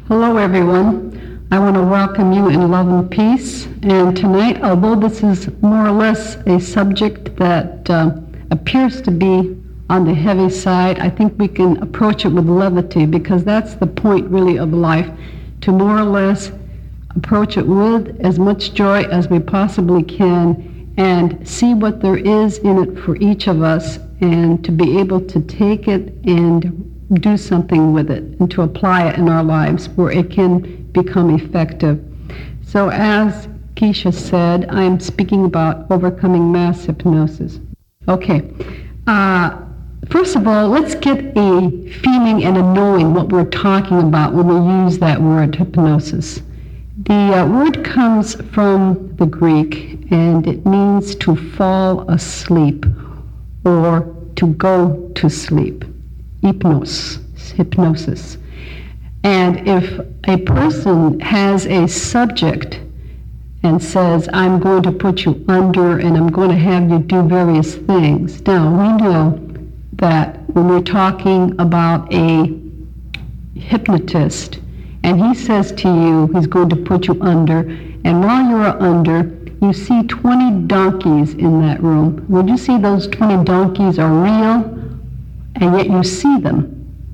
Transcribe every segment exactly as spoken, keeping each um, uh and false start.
Hello everyone. I want to welcome you in love and peace. And tonight, although this is more or less a subject that uh, appears to be on the heavy side, I think we can approach it with levity, because that's the point really of life, to more or less approach it with as much joy as we possibly can and see what there is in it for each of us, and to be able to take it and do something with it and to apply it in our lives where it can become effective. So as Keisha said, I am speaking about overcoming mass hypnosis. Okay, uh, first of all, let's get a feeling and a knowing what we're talking about when we use that word hypnosis. The uh, word comes from the Greek, and it means to fall asleep or to go to sleep. Hypnos, hypnosis. And if a person has a subject and says, I'm going to put you under and I'm going to have you do various things. Now, we know that when we're talking about a hypnotist and he says to you, he's going to put you under, and while you're under, you see twenty donkeys in that room. Would you see those twenty donkeys are real? And yet you see them.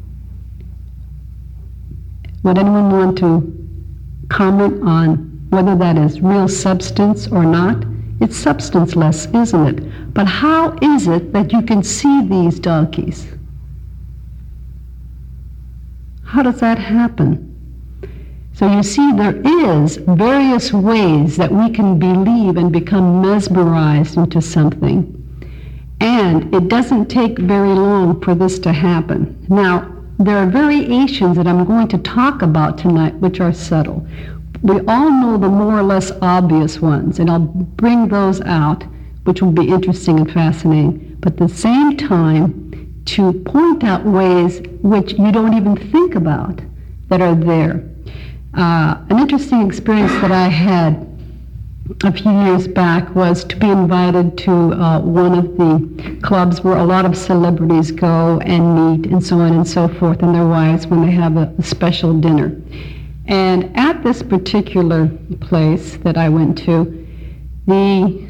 Would anyone want to comment on whether that is real substance or not? It's substanceless, isn't it? But how is it that you can see these donkeys? How does that happen? So you see, there is various ways that we can believe and become mesmerized into something. And it doesn't take very long for this to happen. Now, there are variations that I'm going to talk about tonight which are subtle. We all know the more or less obvious ones, and I'll bring those out, which will be interesting and fascinating. But at the same time, to point out ways which you don't even think about that are there. Uh, an interesting experience that I had a few years back was to be invited to uh, one of the clubs where a lot of celebrities go and meet and so on and so forth, and their wives when they have a, a special dinner. And at this particular place that I went to, the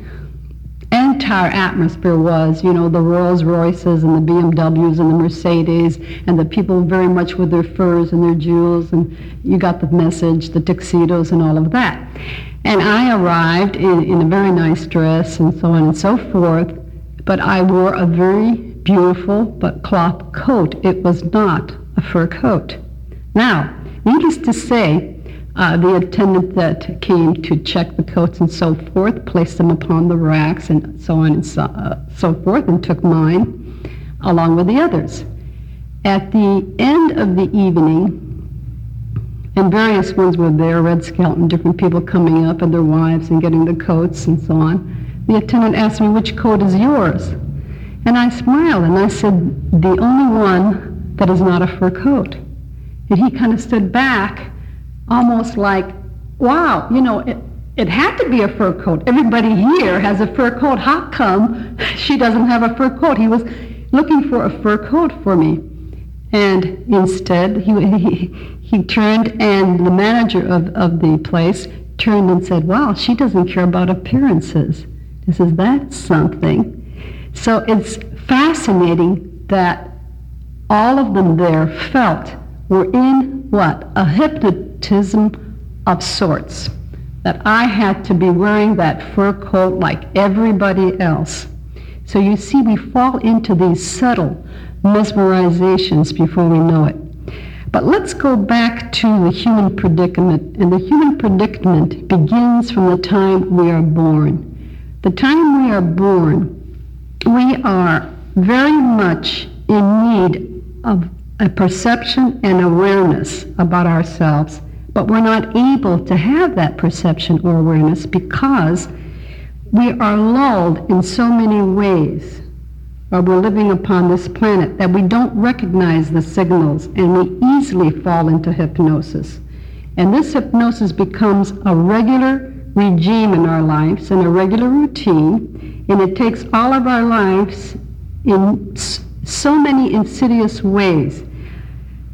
entire atmosphere was, you know, the Rolls Royces and the B M Ws and the Mercedes, and the people very much with their furs and their jewels, and you got the message, the tuxedos and all of that. And I arrived in, in a very nice dress and so on and so forth, but I wore a very beautiful but cloth coat. It was not a fur coat. Now, needless to say, uh, the attendant that came to check the coats and so forth placed them upon the racks and so on and so, uh, so forth, and took mine along with the others. At the end of the evening, and various ones were there, Red Skelton, different people coming up and their wives and getting the coats and so on. The attendant asked me, which coat is yours? And I smiled and I said, the only one that is not a fur coat. And he kind of stood back, almost like, wow, you know, it, it had to be a fur coat. Everybody here has a fur coat. How come she doesn't have a fur coat? He was looking for a fur coat for me. And instead, he, he he turned, and the manager of, of the place turned and said, wow, she doesn't care about appearances. He says, that's something. So it's fascinating that all of them there felt we're in what? A hypnotism of sorts. That I had to be wearing that fur coat like everybody else. So you see, we fall into these subtle mesmerizations before we know it. But let's go back to the human predicament. And the human predicament begins from the time we are born. The time we are born, we are very much in need of a perception and awareness about ourselves. But we're not able to have that perception or awareness because we are lulled in so many ways. Or we're living upon this planet that we don't recognize the signals, and we easily fall into hypnosis. And this hypnosis becomes a regular regime in our lives and a regular routine, and it takes all of our lives in so many insidious ways.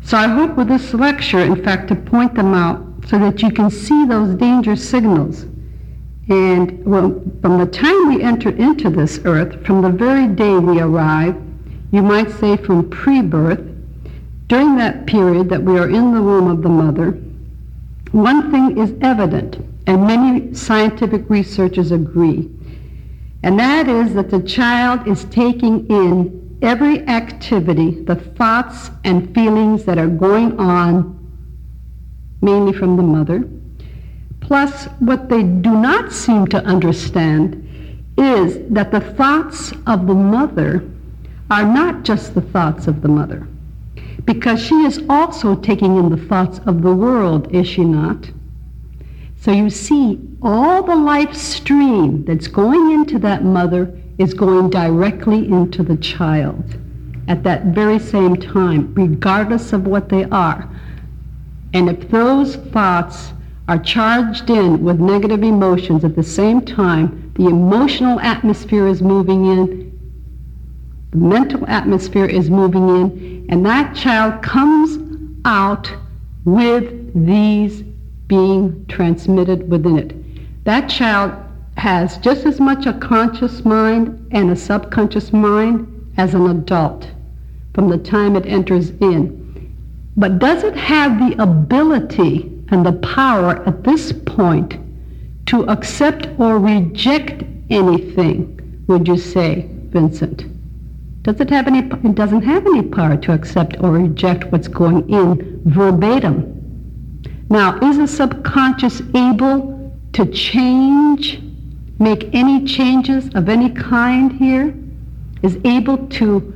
So I hope with this lecture, in fact, to point them out so that you can see those danger signals. And well, from the time we enter into this earth, from the very day we arrive, you might say from pre-birth, during that period that we are in the womb of the mother, one thing is evident, and many scientific researchers agree, and that is that the child is taking in every activity, the thoughts and feelings that are going on, mainly from the mother. Plus, what they do not seem to understand is that the thoughts of the mother are not just the thoughts of the mother, because she is also taking in the thoughts of the world, is she not? So you see, all the life stream that's going into that mother is going directly into the child at that very same time, regardless of what they are. And if those thoughts are charged in with negative emotions at the same time, the emotional atmosphere is moving in, the mental atmosphere is moving in, and that child comes out with these being transmitted within it. That child has just as much a conscious mind and a subconscious mind as an adult from the time it enters in. But does it have the ability and the power at this point to accept or reject anything, would you say, Vincent? Does it have any, it doesn't have any power to accept or reject what's going in verbatim. Now, is the subconscious able to change, make any changes of any kind here? Is able to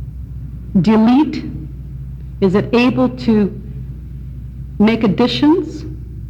delete? Is it able to make additions?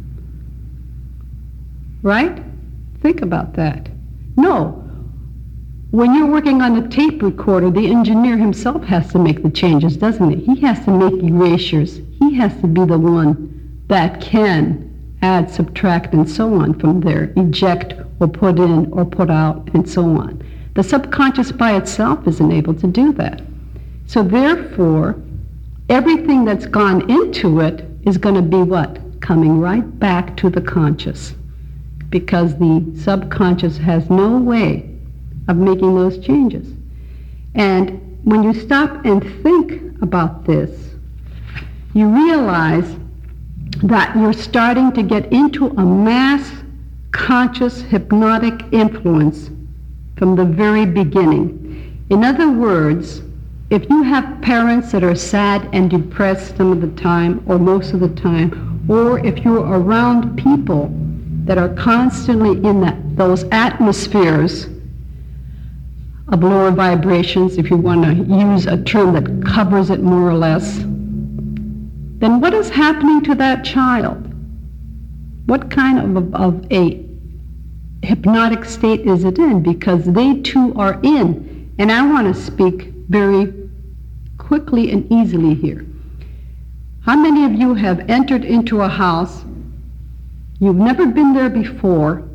Right? Think about that. No. When you're working on a tape recorder, the engineer himself has to make the changes, doesn't he? He has to make erasures. He has to be the one that can add, subtract, and so on from there, eject or put in or put out, and so on. The subconscious by itself isn't able to do that. So therefore, everything that's gone into it is going to be what? Coming right back to the conscious, because the subconscious has no way of making those changes. And when you stop and think about this, you realize that you're starting to get into a mass conscious hypnotic influence from the very beginning. In other words, if you have parents that are sad and depressed some of the time, or most of the time, or if you're around people that are constantly in that, those atmospheres of lower vibrations, if you want to use a term that covers it more or less, then what is happening to that child? What kind of, of a hypnotic state is it in? Because they too are in. And I want to speak very quickly and easily here. How many of you have entered into a house, you've never been there before,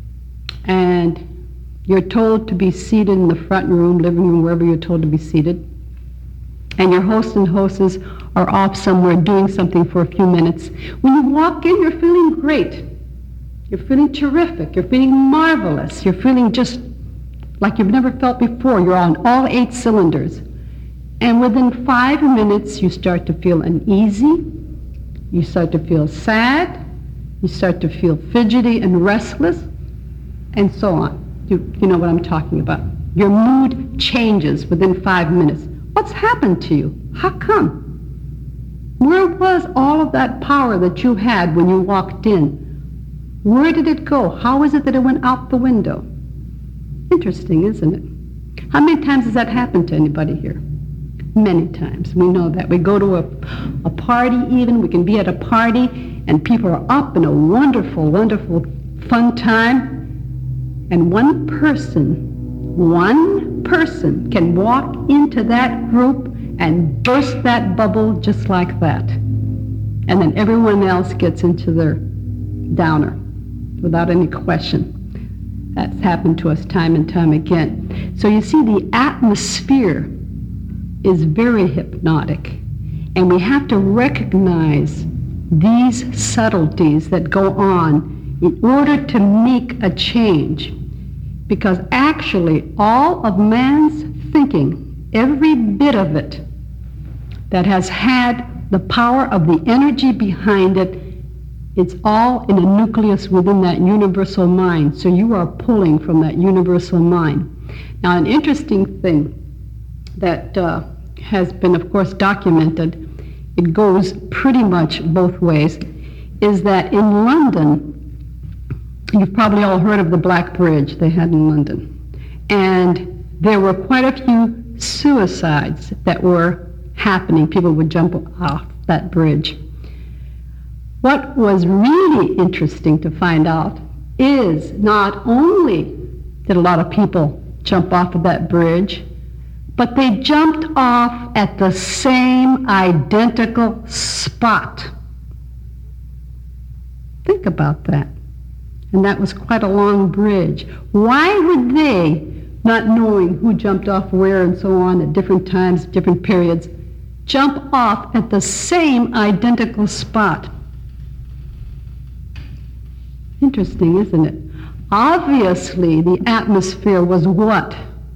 and you're told to be seated in the front room, living room, wherever you're told to be seated, and your host and hostess are off somewhere doing something for a few minutes. When you walk in, you're feeling great. You're feeling terrific. You're feeling marvelous. You're feeling just like you've never felt before. You're on all eight cylinders. And within five minutes, you start to feel uneasy. You start to feel sad. You start to feel fidgety and restless, and so on. You, you know what I'm talking about. Your mood changes within five minutes. What's happened to you? How come? Where was all of that power that you had when you walked in? Where did it go? How is it that it went out the window? Interesting, isn't it? How many times has that happened to anybody here? Many times. We know that. We go to a, a party even. We can be at a party and people are up in a wonderful, wonderful, fun time. And one person, one person can walk into that group and burst that bubble just like that. And then everyone else gets into their downer without any question. That's happened to us time and time again. So you see, the atmosphere is very hypnotic. And we have to recognize these subtleties that go on in order to make a change. Because actually, all of man's thinking, every bit of it that has had the power of the energy behind it, it's all in a nucleus within that universal mind. So you are pulling from that universal mind. Now, an interesting thing that uh, has been, of course, documented, it goes pretty much both ways, is that in London, you've probably all heard of the Black Bridge they had in London. And there were quite a few suicides that were happening. People would jump off that bridge. What was really interesting to find out is not only did a lot of people jump off of that bridge, but they jumped off at the same identical spot. Think about that. And that was quite a long bridge. Why would they, not knowing who jumped off where and so on at different times, different periods, jump off at the same identical spot? Interesting, isn't it? Obviously, the atmosphere was what?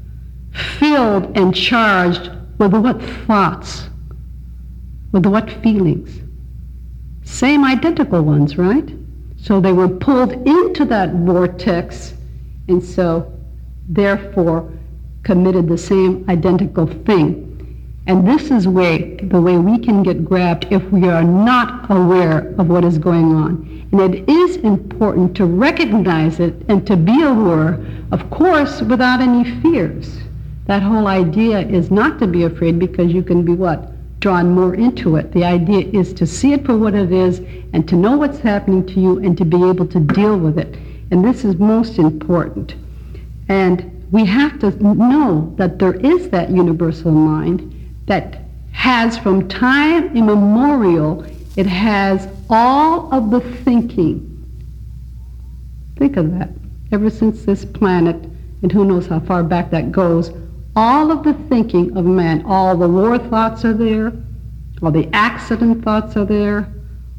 Filled and charged with what thoughts? With what feelings? Same identical ones, right? So they were pulled into that vortex, and so therefore committed the same identical thing. And this is way, the way we can get grabbed if we are not aware of what is going on. And it is important to recognize it and to be aware, of course, without any fears. That whole idea is not to be afraid, because you can be what? Drawn more into it. The idea is to see it for what it is and to know what's happening to you and to be able to deal with it. And this is most important. And we have to know that there is that universal mind that has, from time immemorial, it has all of the thinking. Think of that. Ever since this planet, and who knows how far back that goes, all of the thinking of man, all the war thoughts are there, all the accident thoughts are there,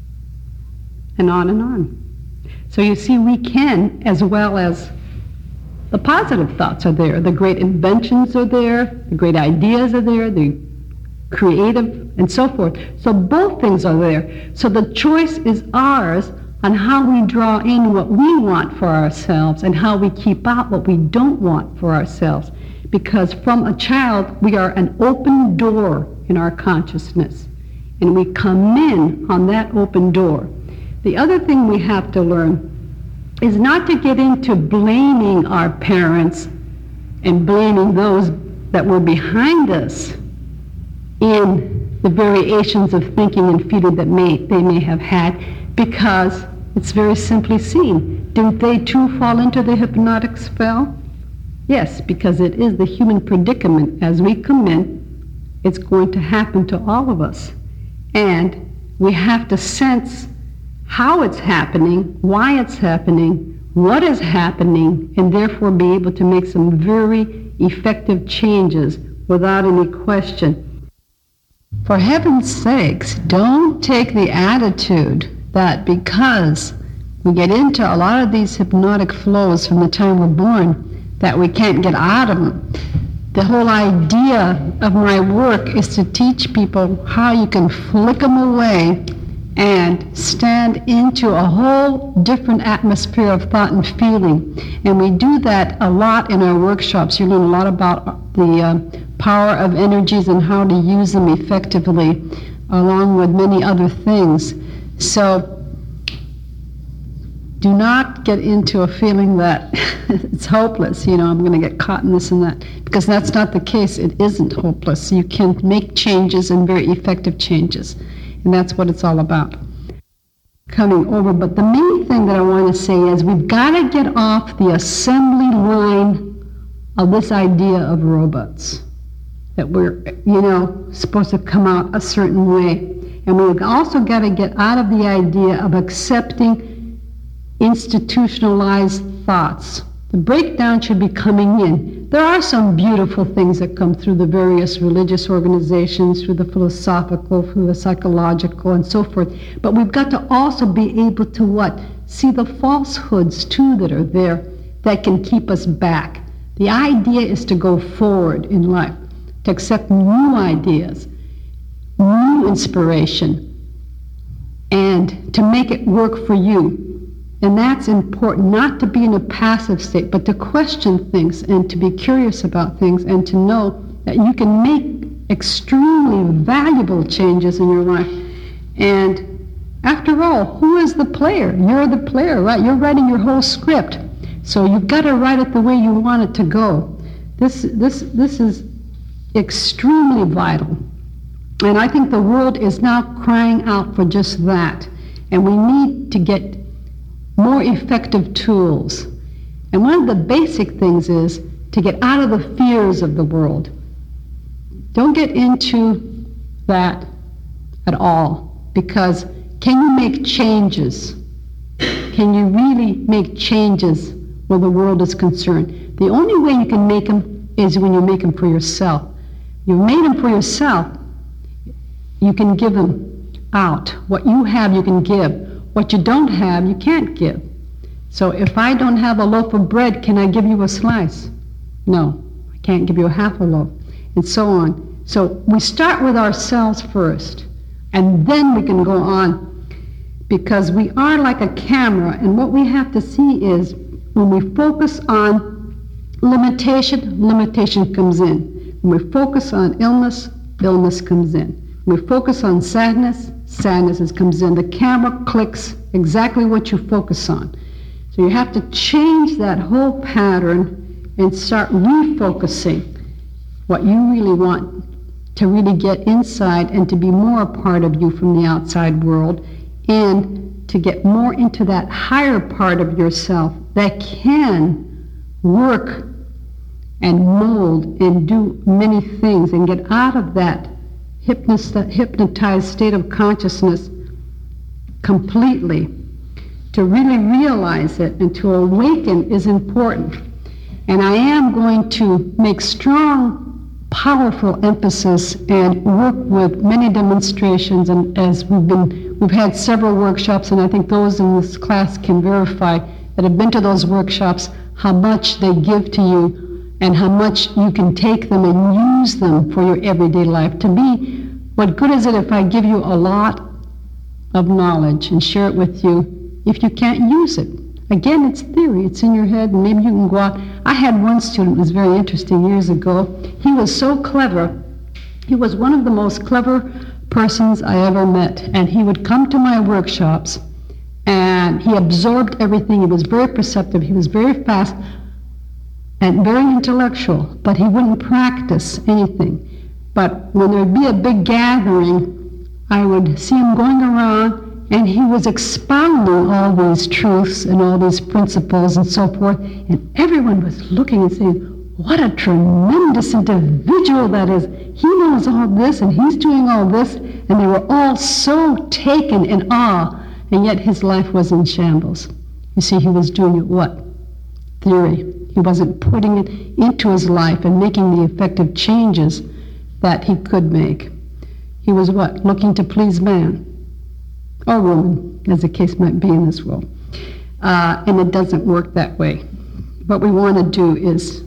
and on and on. So you see, we can, as well as the positive thoughts are there, the great inventions are there, the great ideas are there, the creative, and so forth. So both things are there. So the choice is ours on how we draw in what we want for ourselves and how we keep out what we don't want for ourselves. Because from a child, we are an open door in our consciousness, and we come in on that open door. The other thing we have to learn is not to get into blaming our parents and blaming those that were behind us in the variations of thinking and feeling that may, they may have had, because it's very simply seen. Didn't they too fall into the hypnotic spell? Yes, because it is the human predicament. As we come in, it's going to happen to all of us. And we have to sense how it's happening, why it's happening, what is happening, and therefore be able to make some very effective changes without any question. For heaven's sakes, don't take the attitude that because we get into a lot of these hypnotic flows from the time we're born, that we can't get out of them. The whole idea of my work is to teach people how you can flick them away and stand into a whole different atmosphere of thought and feeling. And we do that a lot in our workshops. You learn a lot about the uh, power of energies and how to use them effectively, along with many other things. So do not get into a feeling that it's hopeless, you know, I'm going to get caught in this and that, because that's not the case. It isn't hopeless. You can make changes, and very effective changes, and that's what it's all about. Coming over, but the main thing that I want to say is we've got to get off the assembly line of this idea of robots, that we're, you know, supposed to come out a certain way. And we've also got to get out of the idea of accepting institutionalized thoughts The breakdown should be coming in. There are some beautiful things that come through the various religious organizations, through the philosophical, through the psychological, and so forth. But we've got to also be able to what? See the falsehoods, too, that are there that can keep us back. The idea is to go forward in life, to accept new ideas, new inspiration, and to make it work for you. And that's important, not to be in a passive state, but to question things and to be curious about things and to know that you can make extremely valuable changes in your life. And after all, who is the player? You're the player, right? You're writing your whole script. So you've got to write it the way you want it to go. This, this, this is extremely vital. And I think the world is now crying out for just that. And we need to get more effective tools. And one of the basic things is to get out of the fears of the world. Don't get into that at all, because can you make changes? Can you really make changes where the world is concerned? The only way you can make them is when you make them for yourself. You made them for yourself, you can give them out. What you have, you can give. What you don't have, you can't give. So if I don't have a loaf of bread, can I give you a slice? No, I can't give you a half a loaf, and so on. So we start with ourselves first, and then we can go on, because we are like a camera, and what we have to see is when we focus on limitation, limitation comes in. When we focus on illness, illness comes in. When we focus on sadness, sadness comes in. The camera clicks exactly what you focus on. So you have to change that whole pattern and start refocusing what you really want to really get inside and to be more a part of you from the outside world, and to get more into that higher part of yourself that can work and mold and do many things and get out of that hypnotized state of consciousness completely. To really realize it and to awaken is important. And I am going to make strong, powerful emphasis and work with many demonstrations, and as we've been, we've had several workshops, and I think those in this class can verify that have been to those workshops how much they give to you and how much you can take them and use them for your everyday life. To me, what good is it if I give you a lot of knowledge and share it with you if you can't use it? Again, it's theory. It's in your head, and maybe you can go out. I had one student who was very interesting years ago. He was so clever. He was one of the most clever persons I ever met, and he would come to my workshops, and he absorbed everything. He was very perceptive. He was very fast and very intellectual, but he wouldn't practice anything. But when there would be a big gathering, I would see him going around, and he was expounding all these truths and all these principles and so forth, and everyone was looking and saying, what a tremendous individual that is. He knows all this, and he's doing all this, and they were all so taken in awe, and yet his life was in shambles. You see, he was doing it what? Theory. He wasn't putting it into his life and making the effective changes that he could make. He was what? Looking to please man. Or woman, as the case might be in this world. Uh, and it doesn't work that way. What we want to do is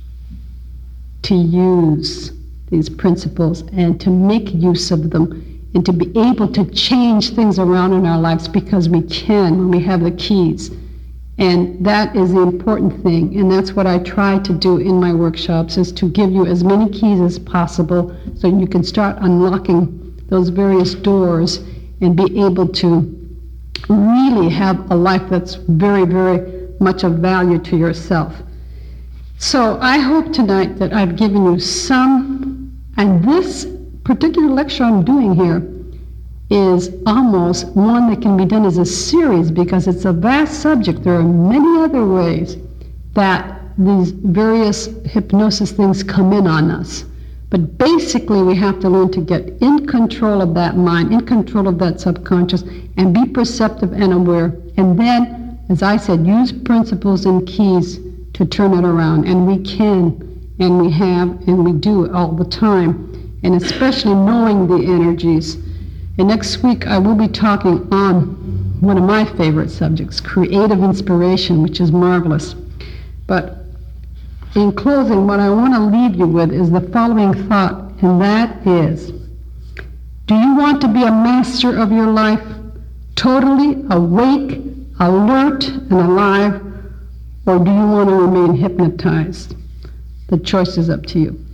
to use these principles and to make use of them and to be able to change things around in our lives, because we can when we have the keys. And that is the important thing, and that's what I try to do in my workshops, is to give you as many keys as possible so you can start unlocking those various doors and be able to really have a life that's very, very much of value to yourself. So I hope tonight that I've given you some, and this particular lecture I'm doing here is almost one that can be done as a series, because it's a vast subject. There are many other ways that these various hypnosis things come in on us. But basically we have to learn to get in control of that mind, in control of that subconscious, and be perceptive and aware. And then, as I said, use principles and keys to to turn it around. And we can, and we have, and we do it all the time. And especially knowing the energies. And next week I will be talking on one of my favorite subjects, creative inspiration, which is marvelous. But in closing, what I want to leave you with is the following thought, and that is, do you want to be a master of your life, totally awake, alert, and alive, or do you want to remain hypnotized? The choice is up to you.